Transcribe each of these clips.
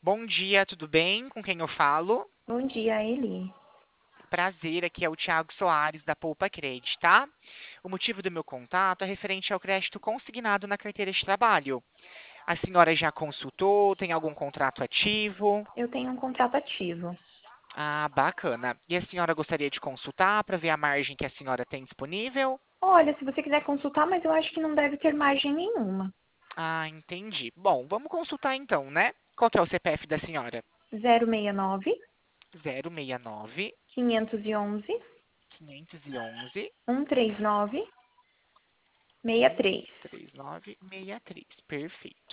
Bom dia, tudo bem? Com quem eu falo? Bom dia, Eli. Prazer, aqui é o Thiago Soares, da Poupa Cred, tá? O motivo do meu contato é referente ao crédito consignado na carteira de trabalho. A senhora já consultou? Tem algum contrato ativo? Eu tenho um contrato ativo. Ah, bacana. E a senhora gostaria de consultar para ver a margem que a senhora tem disponível? Olha, se você quiser consultar, mas eu acho que não deve ter margem nenhuma. Ah, entendi. Bom, vamos consultar então, né? Qual que é o CPF da senhora? 069 069 511 511 139 63. 3963. Perfeito.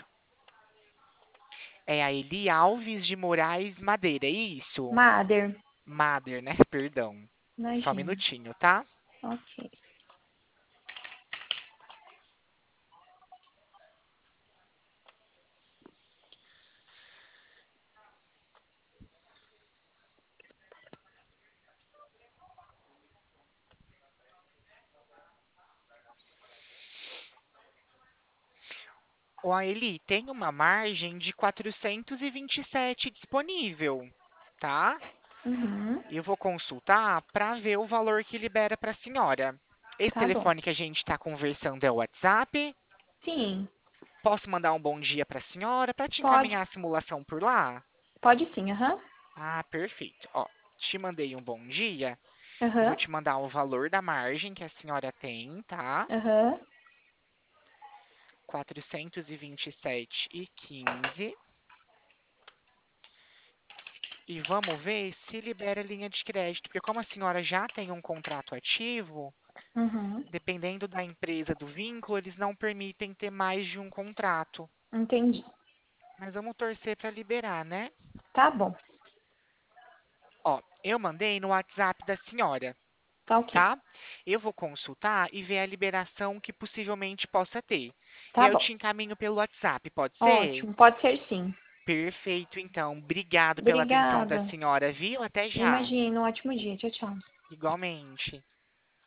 É a Eli Alves de Moraes Madeira, é isso? Mader. Mader, né? Perdão. Só um Imagina. minutinho, tá? Ok. Ó, a Eli, tem uma margem de 427 disponível, tá? Uhum. Eu vou consultar para ver o valor que libera para a senhora. Esse Tá bom. telefone que a gente está conversando é o WhatsApp? Sim. Posso mandar um bom dia para a senhora para te Pode. encaminhar a simulação por lá? Pode sim, aham. Ah, perfeito. Ó, te mandei um bom dia. Eu vou Aham. te mandar o valor da margem que a senhora tem, tá? Aham. 427,15. E vamos ver se libera a linha de crédito, porque como a senhora já tem um contrato ativo, Uhum. dependendo da empresa do vínculo, eles não permitem ter mais de um contrato. Entendi. Mas vamos torcer para liberar, né? Tá bom. Ó, eu mandei no WhatsApp da senhora, Tá ok. tá? Eu vou consultar e ver a liberação que possivelmente possa ter. E Tá aí eu bom. te encaminho pelo WhatsApp, pode ser? Ótimo. Pode ser sim. Perfeito, então. Obrigado pela atenção da Obrigada. senhora, viu? Até já. Imagina. Um ótimo dia. Tchau, tchau. Igualmente.